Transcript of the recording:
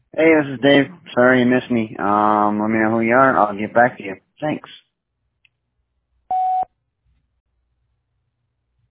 Hey, this is Dave. Sorry you missed me. Let me know who you are. I'll get back to you. Thanks.